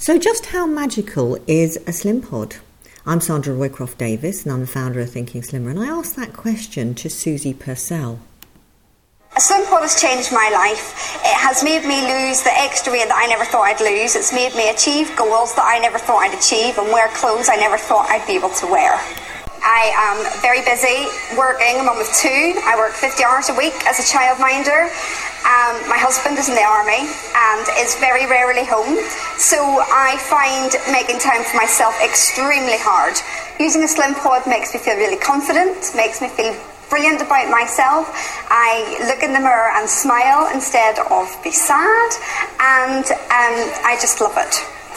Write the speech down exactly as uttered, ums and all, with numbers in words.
So just how magical is a Slim Pod? I'm Sandra Roycroft Davis and I'm the founder of Thinking Slimmer, and I asked that question to Susie Purcell. A Slim Pod has changed my life. It has made me lose the extra weight that I never thought I'd lose. It's made me achieve goals that I never thought I'd achieve and wear clothes I never thought I'd be able to wear. I am very busy working. I'm a mum of two. I work fifty hours a week as a childminder. Um, my husband is in the army and is very rarely home. So I find making time for myself extremely hard. Using a Slim Pod makes me feel really confident, makes me feel brilliant about myself. I look in the mirror and smile instead of be sad, and um, I just love it.